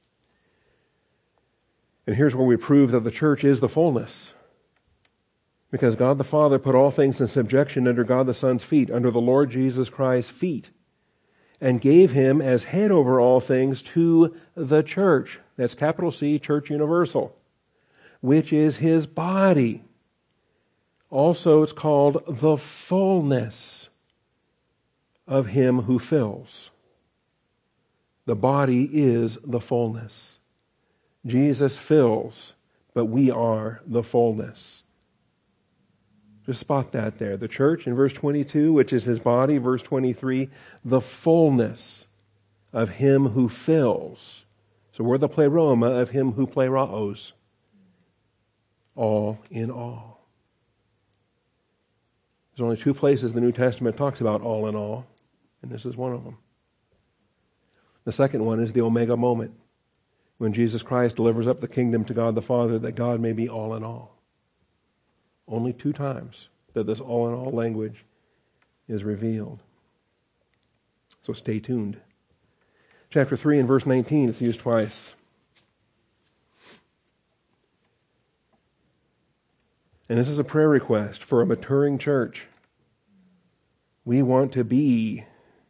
And here's where we prove that the church is the fullness. Because God the Father put all things in subjection under God the Son's feet, under the Lord Jesus Christ's feet, and gave him as head over all things to the church. That's capital C, Church Universal, which is his body. Also, it's called the fullness of him who fills. The body is the fullness. Jesus fills, but we are the fullness. Just spot that there. The church in verse 22, which is his body, verse 23, the fullness of him who fills. So we're the pleroma of him who plera'os. All in all. There's only two places the New Testament talks about all in all, and this is one of them. The second one is the Omega moment, when Jesus Christ delivers up the kingdom to God the Father, that God may be all in all. Only two times that this all in all language is revealed. So stay tuned. Chapter 3 and verse 19, it's used twice. And this is a prayer request for a maturing church. We want to be,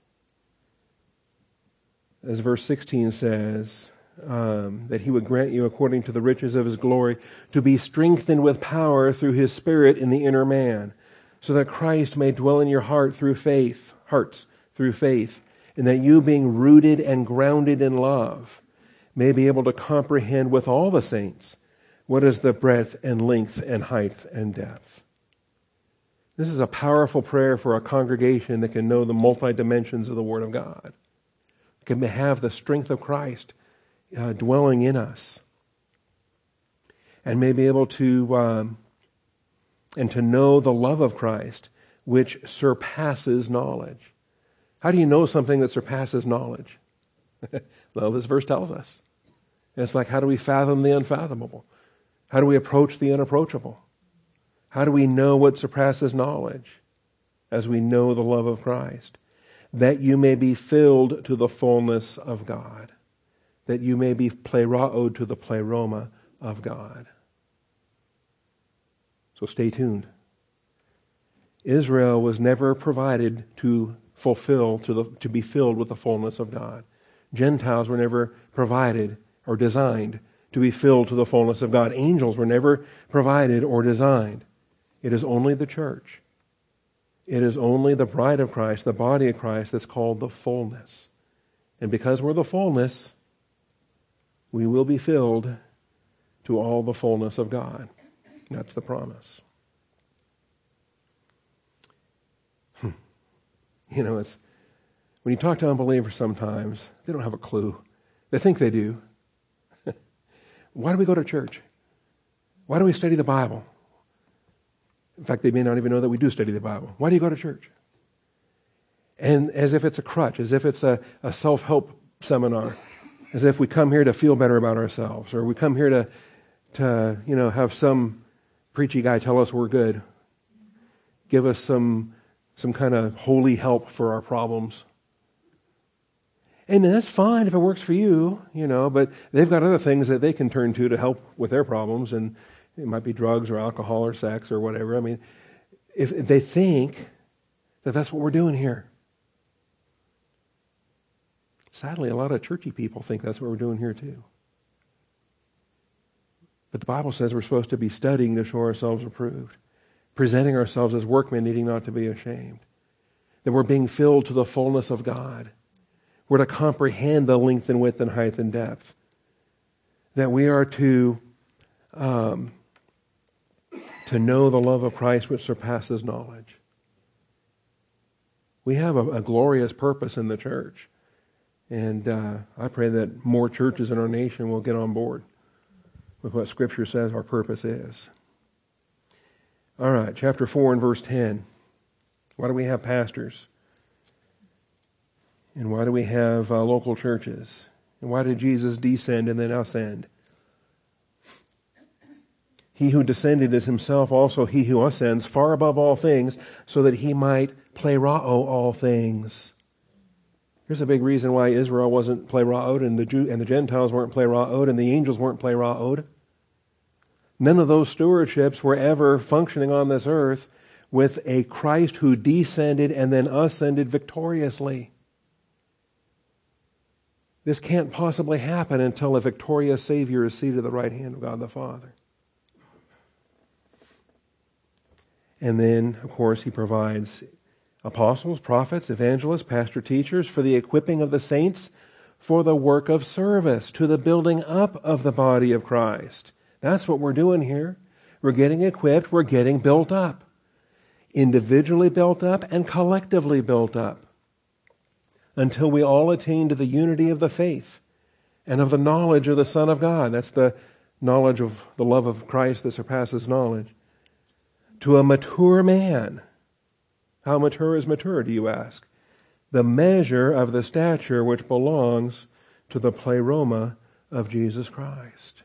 as verse 16 says, that he would grant you according to the riches of his glory to be strengthened with power through his Spirit in the inner man, so that Christ may dwell in your hearts through faith, and that you, being rooted and grounded in love, may be able to comprehend with all the saints what is the breadth and length and height and depth. This is a powerful prayer for a congregation that can know the multi-dimensions of the Word of God, can have the strength of Christ dwelling in us, and may be able to and to know the love of Christ, which surpasses knowledge. How do you know something that surpasses knowledge? Well, this verse tells us. It's like, how do we fathom the unfathomable? How do we approach the unapproachable? How do we know what surpasses knowledge? As we know the love of Christ. That you may be filled to the fullness of God. That you may be plera'od to the pleroma of God. So stay tuned. Israel was never provided to to be filled with the fullness of God. Gentiles were never provided or designed to be filled to the fullness of God. Angels were never provided or designed. It is only the church. It is only the bride of Christ, the body of Christ, that's called the fullness. And because we're the fullness, we will be filled to all the fullness of God. That's the promise. You know, it's when you talk to unbelievers sometimes, they don't have a clue. They think they do. why do we go to church? Why do we study the Bible? In fact, they may not even know that we do study the Bible. Why do you go to church? And as if it's a crutch, as if it's a self-help seminar, as if we come here to feel better about ourselves, or we come here to have some preachy guy tell us we're good, give us some kind of holy help for our problems. And that's fine if it works for you, but they've got other things that they can turn to help with their problems, and it might be drugs or alcohol or sex or whatever. I mean, if they think that that's what we're doing here. Sadly, a lot of churchy people think that's what we're doing here too. But the Bible says we're supposed to be studying to show ourselves approved, presenting ourselves as workmen needing not to be ashamed, that we're being filled to the fullness of God. We're to comprehend the length and width and height and depth, that we are to know the love of Christ which surpasses knowledge. We have a glorious purpose in the church. And I pray that more churches in our nation will get on board with what Scripture says our purpose is. All right, chapter 4 and verse 10. Why do we have pastors? And why do we have local churches? And why did Jesus descend and then ascend? He who descended is himself also he who ascends far above all things, so that he might plerao all things. Here's a big reason why Israel wasn't pleraoed, and the Gentiles weren't pleraoed, and the angels weren't pleraoed. None of those stewardships were ever functioning on this earth with a Christ who descended and then ascended victoriously. This can't possibly happen until a victorious Savior is seated at the right hand of God the Father. And then, of course, he provides apostles, prophets, evangelists, pastor teachers for the equipping of the saints for the work of service, to the building up of the body of Christ. That's what we're doing here. We're getting equipped, we're getting built up. Individually built up and collectively built up. Until we all attain to the unity of the faith and of the knowledge of the Son of God. That's the knowledge of the love of Christ that surpasses knowledge. To a mature man. How mature is mature, do you ask? The measure of the stature which belongs to the pleroma of Jesus Christ.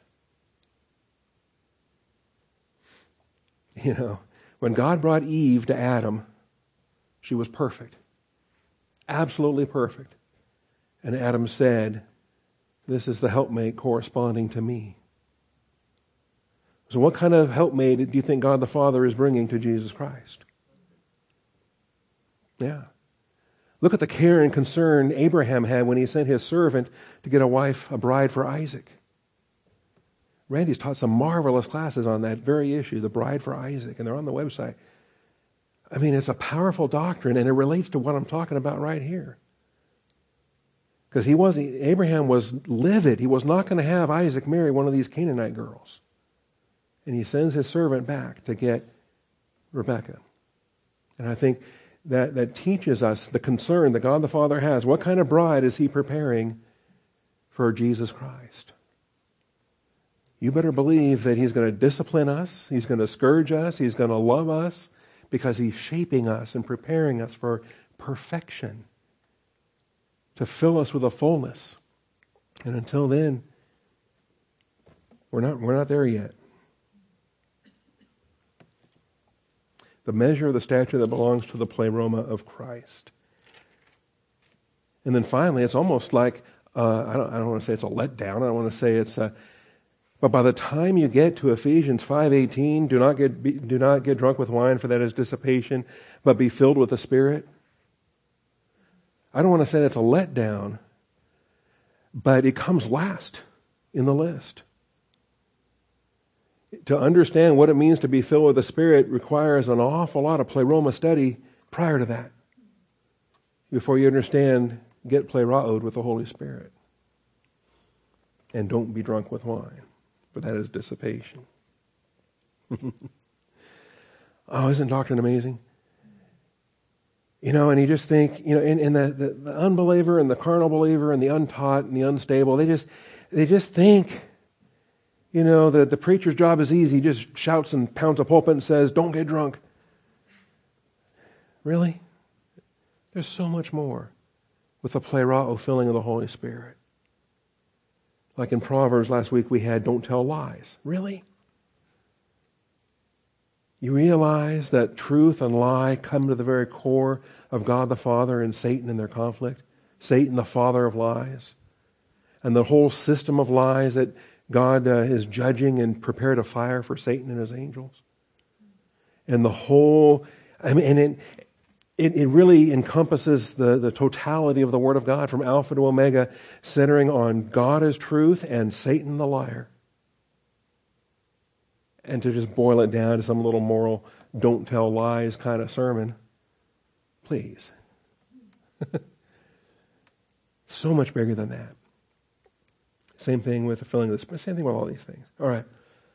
When God brought Eve to Adam, she was perfect. Absolutely perfect. And Adam said, "This is the helpmate corresponding to me." So what kind of helpmate do you think God the Father is bringing to Jesus Christ? Yeah. Look at the care and concern Abraham had when he sent his servant to get a bride for Isaac. Randy's taught some marvelous classes on that very issue, the bride for Isaac, and they're on the website. I mean, it's a powerful doctrine, and it relates to what I'm talking about right here. Because Abraham was livid. He was not going to have Isaac marry one of these Canaanite girls. And he sends his servant back to get Rebekah. And I think that teaches us the concern that God the Father has. What kind of bride is he preparing for Jesus Christ? You better believe that he's going to discipline us, he's going to scourge us, he's going to love us, because he's shaping us and preparing us for perfection, to fill us with a fullness. And until then, we're not there yet. The measure of the stature that belongs to the pleroma of Christ. And then finally, it's almost like, I don't want to say it's a letdown, I don't want to say it's but by the time you get to Ephesians 5:18, do not get drunk with wine, for that is dissipation, but be filled with the Spirit. I don't want to say that's a letdown, but it comes last in the list. To understand what it means to be filled with the Spirit requires an awful lot of pleroma study prior to that, before you understand, get pleraoed with the Holy Spirit. And don't be drunk with wine, for that is dissipation. Oh, isn't doctrine amazing? And you just think, in the unbeliever and the carnal believer and the untaught and the unstable, they just think The preacher's job is easy. He just shouts and pounds a pulpit and says, don't get drunk. Really? There's so much more with the plerao filling of the Holy Spirit. Like in Proverbs last week we had, don't tell lies. Really? You realize that truth and lie come to the very core of God the Father and Satan in their conflict? Satan, the father of lies. And the whole system of lies that God is judging and prepared a fire for Satan and his angels. And the whole, it really encompasses the totality of the Word of God from Alpha to Omega, centering on God as truth and Satan the liar. And to just boil it down to some little moral, don't tell lies kind of sermon, please. So much bigger than that. Same thing with the filling of the Spirit. Same thing with all these things. All right.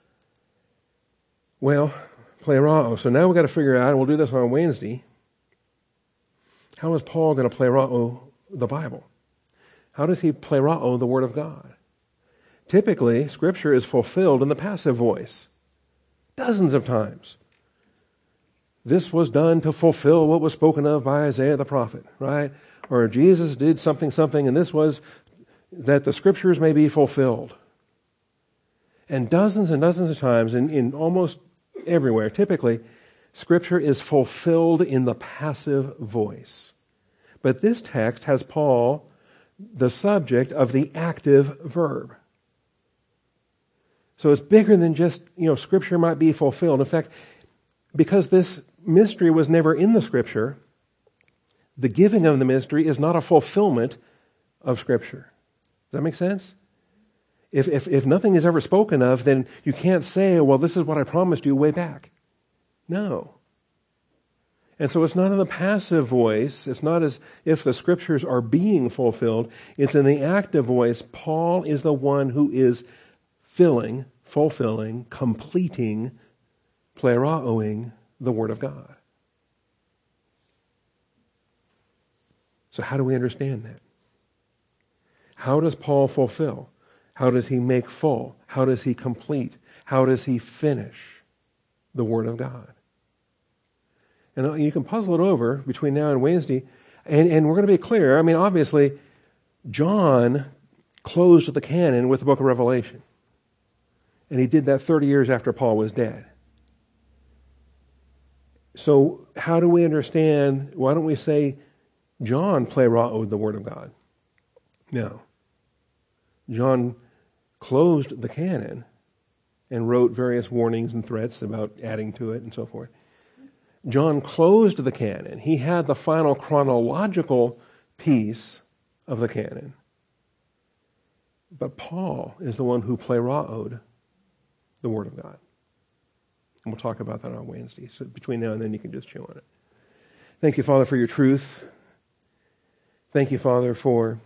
Well, plerao. So now we've got to figure out, and we'll do this on Wednesday, how is Paul going to plerao the Bible? How does he plerao the Word of God? Typically, Scripture is fulfilled in the passive voice. Dozens of times. This was done to fulfill what was spoken of by Isaiah the prophet, right? Or Jesus did something, and this was that the Scriptures may be fulfilled. And dozens of times, in almost everywhere, typically, Scripture is fulfilled in the passive voice. But this text has Paul, the subject of the active verb. So it's bigger than just, Scripture might be fulfilled. In fact, because this mystery was never in the Scripture, the giving of the mystery is not a fulfillment of Scripture. Does that make sense? If nothing is ever spoken of, then you can't say, well, this is what I promised you way back. No. And so it's not in the passive voice. It's not as if the Scriptures are being fulfilled. It's in the active voice. Paul is the one who is fulfilling, completing, pleraoing the Word of God. So how do we understand that? How does Paul fulfill? How does he make full? How does he complete? How does he finish the Word of God? And you can puzzle it over between now and Wednesday, and we're going to be clear. Obviously, John closed the canon with the book of Revelation. And he did that 30 years after Paul was dead. So how do we understand, why don't we say John pleraoed the Word of God? No. John closed the canon and wrote various warnings and threats about adding to it and so forth. John closed the canon. He had the final chronological piece of the canon. But Paul is the one who pleraoed the Word of God. And we'll talk about that on Wednesday. So between now and then you can just chew on it. Thank you, Father, for your truth. Thank you, Father, for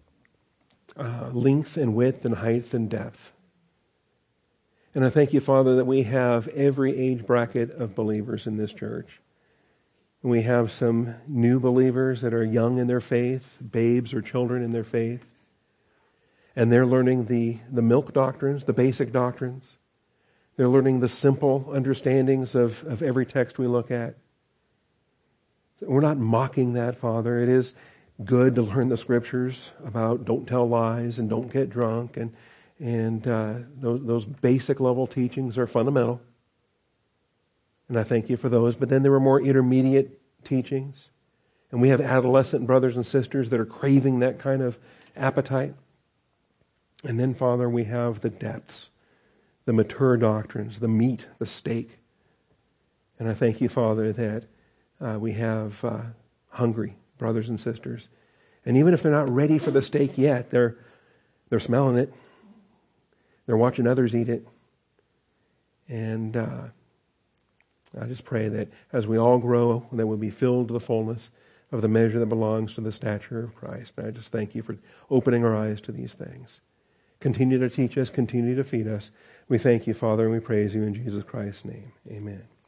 length and width and height and depth. And I thank you, Father, that we have every age bracket of believers in this church. And we have some new believers that are young in their faith, babes or children in their faith. And they're learning the milk doctrines, the basic doctrines. They're learning the simple understandings of every text we look at. We're not mocking that, Father. It is good to learn the Scriptures about don't tell lies and don't get drunk, and those basic level teachings are fundamental. And I thank you for those. But then there were more intermediate teachings. And we have adolescent brothers and sisters that are craving that kind of appetite. And then, Father, we have the depths, the mature doctrines, the meat, the steak. And I thank you, Father, that we have hungry brothers and sisters. And even if they're not ready for the steak yet, they're smelling it. They're watching others eat it. And I just pray that as we all grow, that we'll be filled to the fullness of the measure that belongs to the stature of Christ. And I just thank you for opening our eyes to these things. Continue to teach us, continue to feed us. We thank you, Father, and we praise you in Jesus Christ's name. Amen.